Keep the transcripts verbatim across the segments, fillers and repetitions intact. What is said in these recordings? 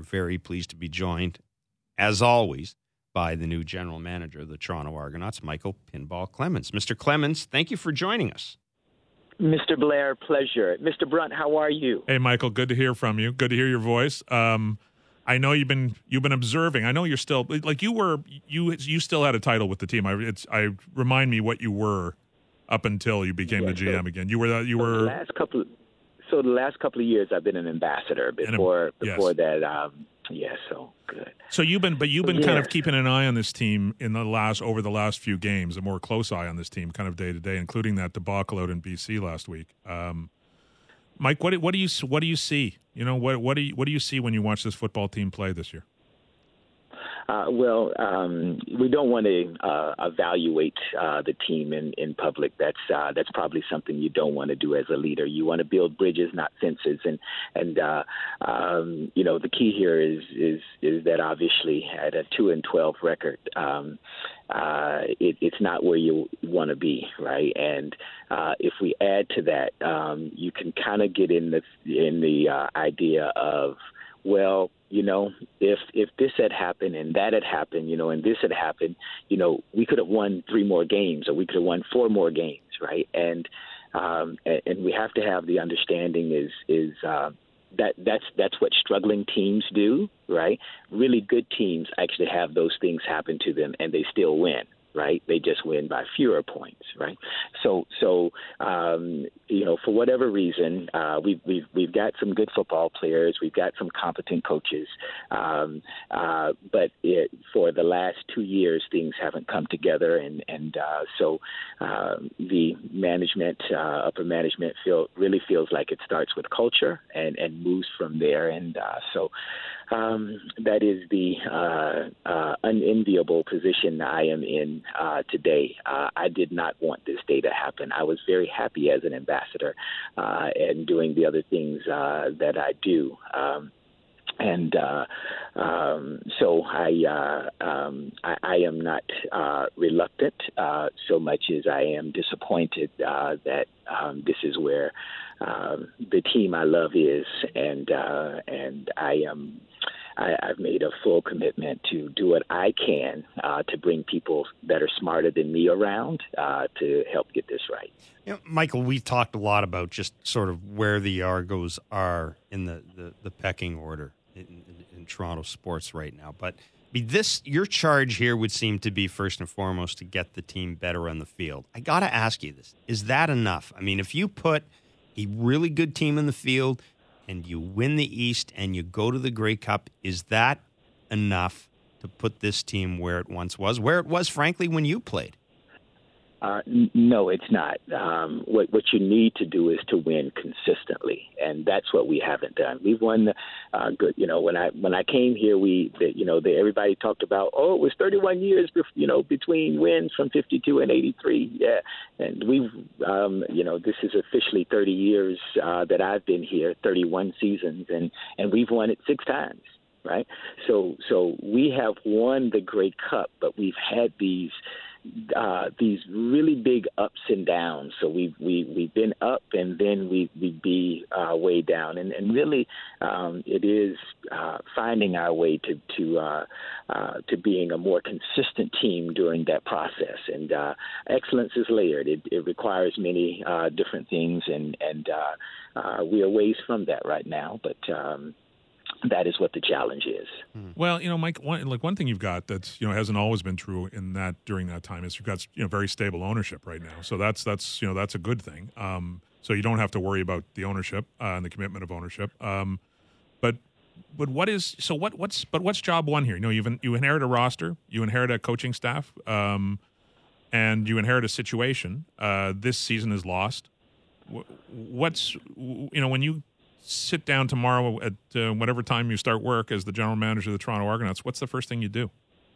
very pleased to be joined, as always, by the new general manager of the Toronto Argonauts, Michael Pinball Clemens. Mister Clemens, thank you for joining us. Mister Blair, pleasure. Mister Brunt, how are you? Hey, Michael, good to hear from you. Good to hear your voice. Um, I know you've been you've been observing. I know you're still like you were. You you still had a title with the team. I it's I remind me what you were up until you became yeah, the G M so, again. You were the, you so were the last couple. So the last couple of years, I've been an ambassador. Before a, yes. before that, um, yeah. So good. So you've been, but you've been yes. kind of keeping an eye on this team in the last over the last few games, a more close eye on this team, kind of day to day, including that debacle out in B C last week. Um, Mike, what what do you what do you see? You know, what what do you what do you see when you watch this football team play this year? Uh, well, um, we don't want to uh, evaluate uh, the team in, in public. That's uh, that's probably something you don't want to do as a leader. You want to build bridges, not fences. And and uh, um, you know the key here is is is that obviously at a two and twelve record, um, uh, it, it's not where you want to be, right? And uh, if we add to that, um, you can kind of get in the in the uh, idea of, well, you know, if if this had happened and that had happened, you know, and this had happened, you know, we could have won three more games or we could have won four more games, right? And um, and, and we have to have the understanding is is uh, that that's that's what struggling teams do, right? Really good teams actually have those things happen to them and they still win. Right, they just win by fewer points. Right, so so um, you know, for whatever reason, uh, we've we've we've got some good football players, we've got some competent coaches, um, uh, but it, for the last two years, things haven't come together, and and uh, so uh, the management, uh, upper management, feel really feels like it starts with culture and and moves from there, and uh, so. Um, that is the uh, uh, unenviable position I am in uh, today. Uh, I did not want this day to happen. I was very happy as an ambassador uh, and doing the other things uh, that I do. Um, And uh, um, so I, uh, um, I, I am not uh, reluctant uh, so much as I am disappointed uh, that um, this is where um, the team I love is, and uh, and I am. I, I've made a full commitment to do what I can uh, to bring people that are smarter than me around uh, to help get this right. You know, Michael, we've talked a lot about just sort of where the Argos are in the, the, the pecking order in, in, in Toronto sports right now. But I mean, this, your charge here would seem to be first and foremost to get the team better on the field. I got to ask you this. Is that enough? I mean, if you put a really good team in the field and you win the East and you go to the Grey Cup, is that enough to put this team where it once was, where it was, frankly, when you played? Uh, n- no, it's not. Um, what what you need to do is to win consistently, and that's what we haven't done. We've won the uh, good. You know, when I when I came here, we the, you know the, everybody talked about, oh, it was thirty-one years, bef- you know, between wins from fifty-two and eighty-three. Yeah, and we've um, you know this is officially thirty years uh, that I've been here, thirty-one seasons, and and we've won it six times. Right, so so we have won the Grey Cup, but we've had these. Uh, these really big ups and downs. So we've we, we've been up and then we we be uh, way down, and and really um, it is uh, finding our way to to uh, uh, to being a more consistent team during that process. And uh, excellence is layered. It, it requires many uh, different things, and and uh, uh, we are ways from that right now, but. Um, That is what the challenge is. Well, you know, Mike, one, like one thing you've got that's, you know, hasn't always been true in that during that time is you've got, you know, very stable ownership right now. So that's, that's, you know, that's a good thing. Um, so you don't have to worry about the ownership uh, and the commitment of ownership. Um, but, but what is, so what, what's, but what's job one here? You know, you've, you inherit a roster, you inherit a coaching staff, um, and you inherit a situation. Uh, this season is lost. What's, you know, when you, sit down tomorrow at uh, whatever time you start work as the general manager of the Toronto Argonauts, what's the first thing you do?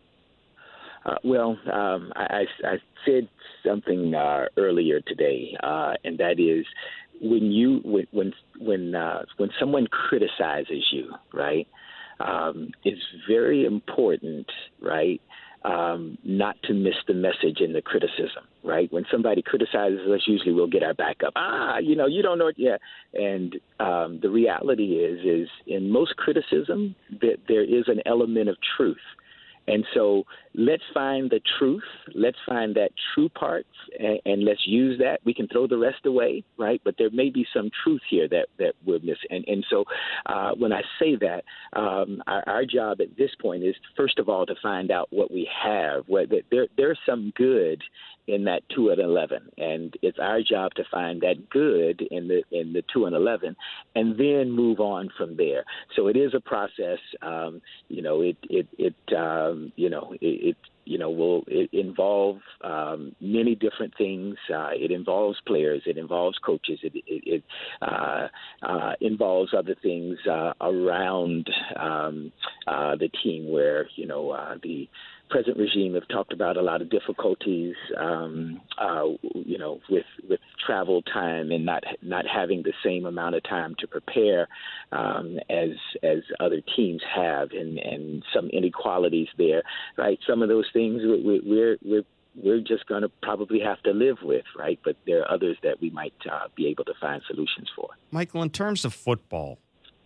Uh, well, um, I, I said something uh, earlier today, uh, and that is when you when when when, uh, when someone criticizes you, right? Um, it's very important, right, um, not to miss the message and the criticism, right? When somebody criticizes us, usually we'll get our back up. Ah, you know, you don't know it yet. And um, the reality is, is in most criticism, that there is an element of truth. And so let's find the truth. Let's find that true part, and, and let's use that. We can throw the rest away, right? But there may be some truth here that, that we're missing. And, and so uh, when I say that, um, our, our job at this point is, first of all, to find out what we have. What, there, there's some good in that two and eleven, and it's our job to find that good in the in the two and eleven, and then move on from there. So it is a process. Um, you know, it it it um, you know it. it you know, will it involve um, many different things. Uh, it involves players. It involves coaches. It, it, it uh, uh, involves other things uh, around um, uh, the team where, you know, uh, the present regime have talked about a lot of difficulties, um, uh, you know, with with travel time and not not having the same amount of time to prepare um, as as other teams have, and, and some inequalities there, right? Some of those things we, we're we're we're just going to probably have to live with, right? But there are others that we might uh, be able to find solutions for. Michael, in terms of football,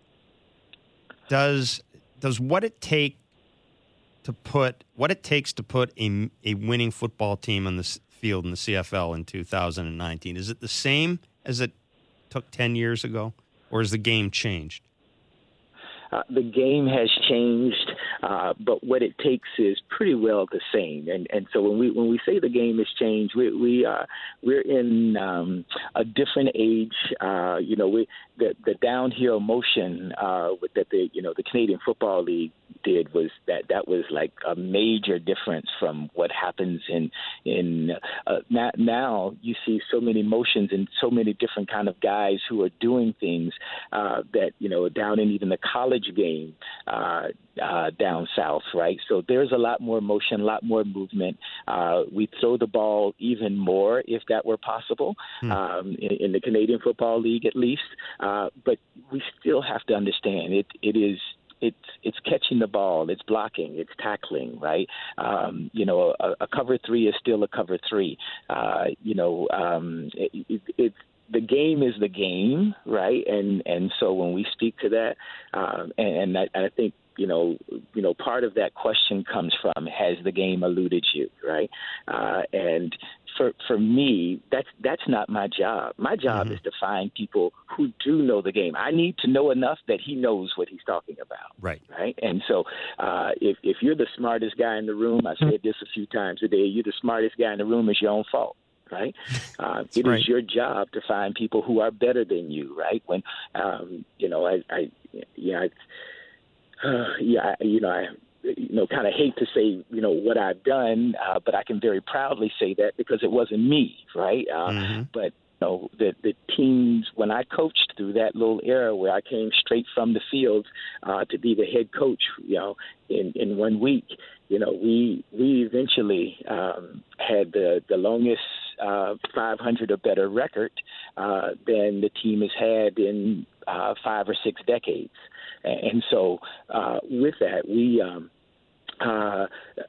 does does what it take to put what it takes to put a, a winning football team on the field in the C F L in two thousand nineteen, is it the same as it took ten years ago, or has the game changed? Uh, the game has changed, uh, but what it takes is pretty well the same. And and so when we when we say the game has changed, we we uh, we're in um, a different age. Uh, you know, we the the downhill motion uh, that the you know the Canadian Football League did was that that was like a major difference from what happens in in uh, now, now you see so many motions and so many different kind of guys who are doing things uh, that you know down in even the college game uh, uh, down south, right? So there's a lot more motion, a lot more movement. Uh, we throw the ball even more if that were possible hmm. um, in, in the Canadian Football League, at least. Uh, but we still have to understand it. It is. It's it's catching the ball, it's blocking, it's tackling, right? Um, you know, a, a cover three is still a cover three. Uh, you know, um, it, it, it's the game is the game, right? And and so when we speak to that, um, and, and I, I think. You know, you know, part of that question comes from, has the game eluded you, right? Uh, and for for me, that's that's not my job. My job mm-hmm. is to find people who do know the game. I need to know enough that he knows what he's talking about, right? Right. And so, uh, if if you're the smartest guy in the room, I said this a few times a day. You're the smartest guy in the room. It's your own fault. Right. Uh, it right. is your job to find people who are better than you. Right. When, um, you know, I, I yeah. I, Uh, yeah, you know, I, you know, kind of hate to say, you know, what I've done, uh, but I can very proudly say that because it wasn't me, right? Uh, mm-hmm. But you know, the the teams when I coached through that little era where I came straight from the field uh, to be the head coach, you know, in, in one week, you know, we we eventually um, had the the longest uh, five hundred or better record uh, than the team has had in uh, five or six decades. And so uh, with that, we um, uh,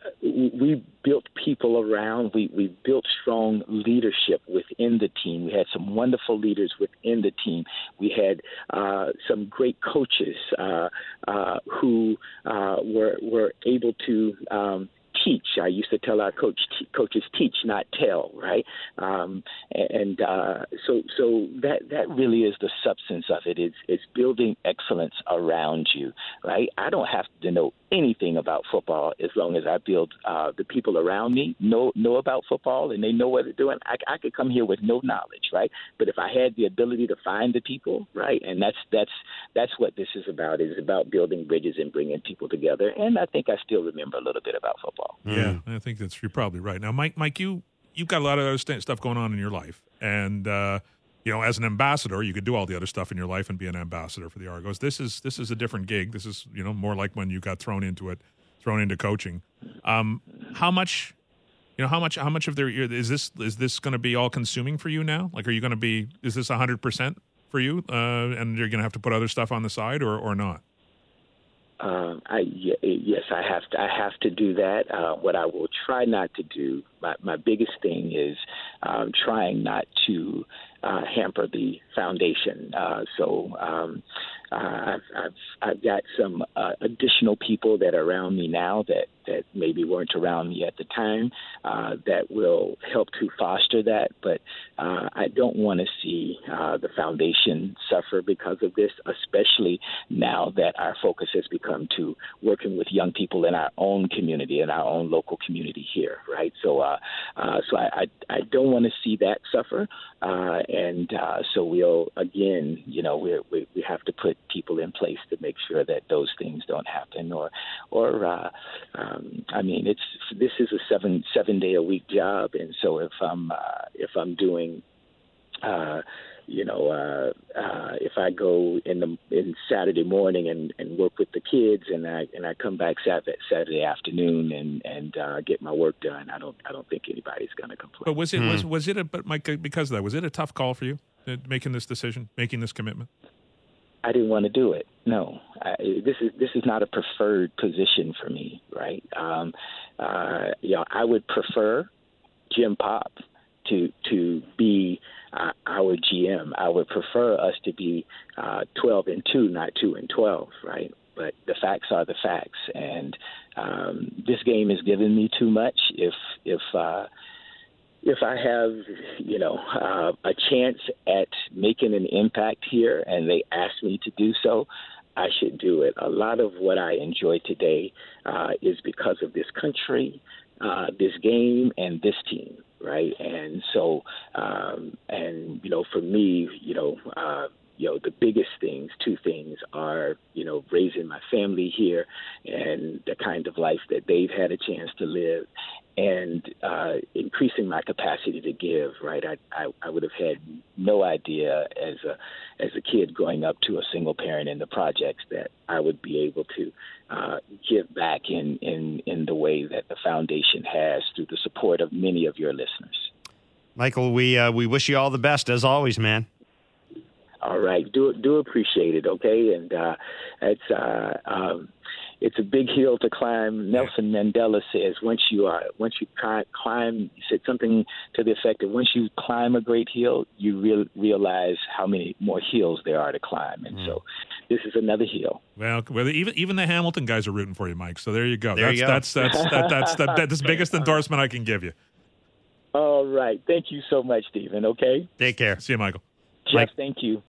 we built people around. We, we built strong leadership within the team. We had some wonderful leaders within the team. We had uh, some great coaches uh, uh, who uh, were were able to um, teach. I used to tell our coach t- coaches teach, not tell, right? Um, and uh, so so that that really is the substance of it. It's, it's building excellence around you, right? I don't have to know anything about football as long as I build uh, the people around me know know about football and they know what they're doing. I, I could come here with no knowledge, right? But if I had the ability to find the people, right, and that's that's that's what this is about. It's about building bridges and bringing people together. And I think I still remember a little bit about football. Yeah, I think that's you're probably right. Now, Mike, Mike, you you've got a lot of other st- stuff going on in your life, and uh, you know, as an ambassador, you could do all the other stuff in your life and be an ambassador for the Argos. This is this is a different gig. This is you know more like when you got thrown into it, thrown into coaching. Um, how much, you know, how much how much of their is this is this going to be all consuming for you now? Like, are you going to be is this a hundred percent for you, uh, and you're going to have to put other stuff on the side, or or not? Um, I y- yes, I have to. I have to do that. Uh, what I will try not to do. My, my biggest thing is um, trying not to uh, hamper the foundation. Uh, so um, uh, I've, I've I've got some uh, additional people that are around me now that, that maybe weren't around me at the time uh, that will help to foster that. But uh, I don't want to see uh, the foundation suffer because of this, especially now that our focus has become to working with young people in our own community, in our own local community here, right? So, uh, uh, so I, I, I don't want to see that suffer, uh, and uh, so we'll again, you know, we we we have to put people in place to make sure that those things don't happen, or, or uh, um, I mean, it's this is a seven seven day a week job, and so if I'm uh, if I'm doing uh, you know, uh, uh, if I go in the in Saturday morning and, and work with the kids, and I and I come back Saturday, Saturday afternoon and and uh, get my work done, I don't I don't think anybody's going to complain. But was it Hmm. was was it a but Mike, because of that, was it a tough call for you uh, making this decision, making this commitment? I didn't want to do it. No, I, this is this is not a preferred position for me, right? Um, uh, you know, I would prefer Jim Pop to to be uh, our G M. I would prefer us to be uh, twelve and two, not two and twelve, right? But the facts are the facts, and um, this game has given me too much. If if uh, if I have, you know, uh, a chance at making an impact here, and they ask me to do so, I should do it. A lot of what I enjoy today uh, is because of this country, uh, this game, and this team, right? And so, um, and you know, for me, you know, uh, you know, the biggest things, two things are, you know, raising my family here and the kind of life that they've had a chance to live, and uh, increasing my capacity to give, right? I, I, I would have had no idea as a as a kid growing up to a single parent in the projects that I would be able to uh, give back in, in, in the way that the foundation has through the support of many of your listeners. Michael, we uh, we wish you all the best as always, man. All right, do do appreciate it, okay? And uh, it's uh, um, it's a big hill to climb. Nelson Mandela says once you are once you climb, he said something to the effect of once you climb a great hill, you real, realize how many more hills there are to climb. And mm. so, this is another hill. Well, well, even even the Hamilton guys are rooting for you, Mike. So there you go. There that's, you go. That's that's that's that, that's the, that's the biggest endorsement I can give you. All right, thank you so much, Stephen. Okay, take care. See you, Michael. Jeff, Mike. thank you.